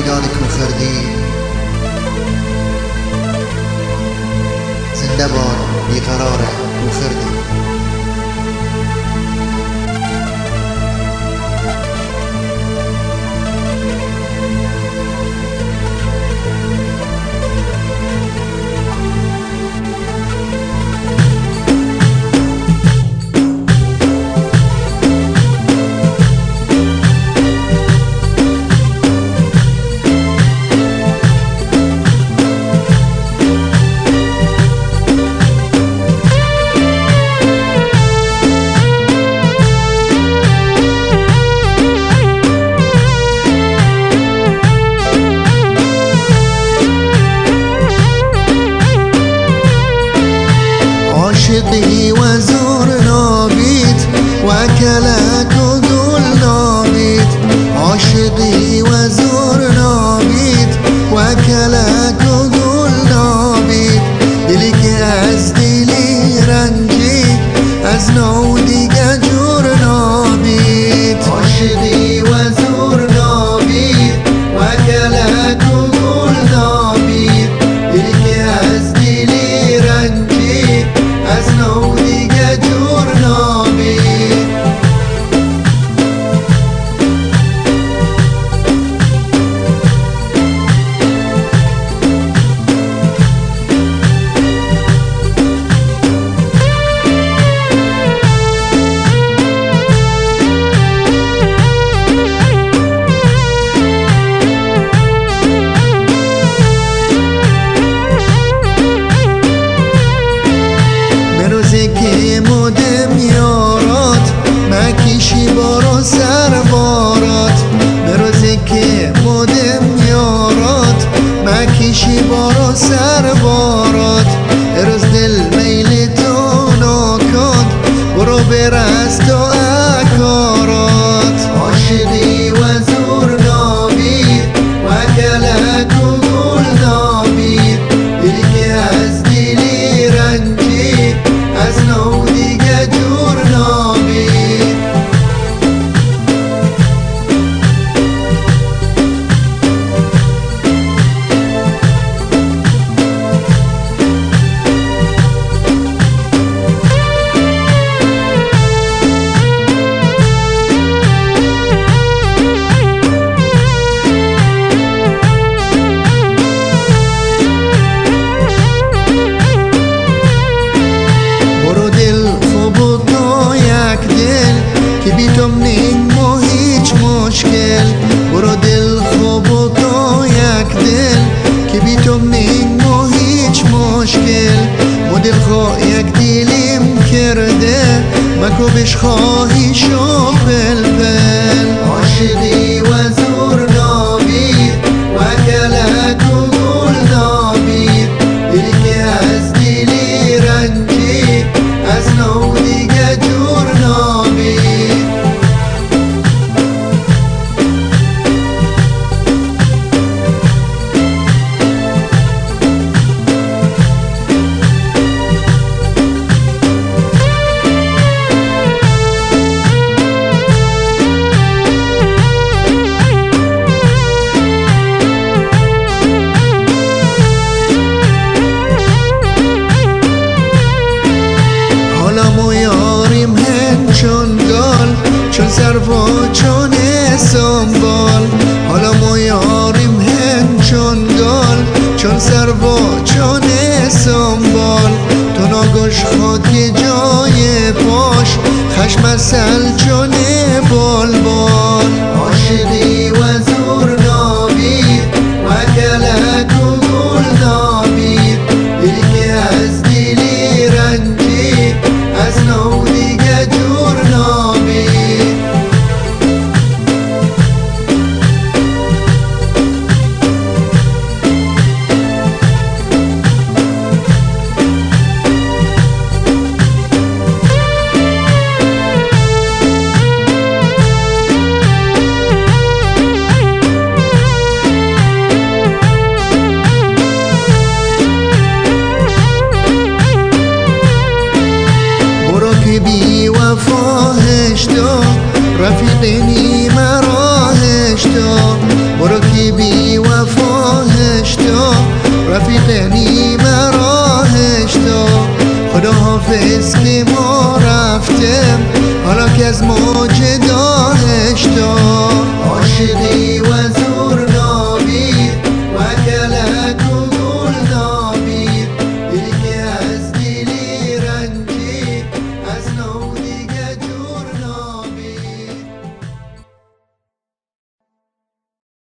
بیداد کوخردی زنده باد بیقرار کوخردی. عاشقی و زور نابید و کلک و گل نابید، عاشقی و زور نابید و کلک و گل نابید. دلی که از دلی رنجی از نو دیگه جور نابید. عاشقی و زور نابید و کلک و گل نابید، دلی که از دلی رنجی از نو دیگه جور نابید. که مدم یارات مکیشی بارو سر بارات، به روزی که مدم یارات مکیشی بارو سر بارات. روز دل میل تو ناکاد برو برست تو اکارات. عاشقی و زور نابید و کلک و گل نابید، دلی که از دلی رنجی از نو دیگه جور نابید. که بی تو نیم و هیچ مشکل، برو دل خوب و تو یک دل که بی تو نیم و هیچ مشکل. و دل خواه یک دلیم کرده مکو بش خواهی شو پلپل. عاشقی و زور نابید و کلک و گل نابید، دلی که از دلی رنجی از نو دیگه جور نابید. چون سروا چون سنبال، حالا ما یاریم هن چون گال، چون سروا چون سنبال. تو ناگوش خاکی جای پاش خشم اصل چون بال. عاشقی و زور نابید و کلک و گل نابید، دلی که از دلی رنجی از نو دیگه جور نابید. رفیقینی مرا هشتا، برو که بی وفاهش تو رفیقنی مراهش تو خدا حافظ که ما رفتم حالا که از ما جداهش تو عاشقی و زور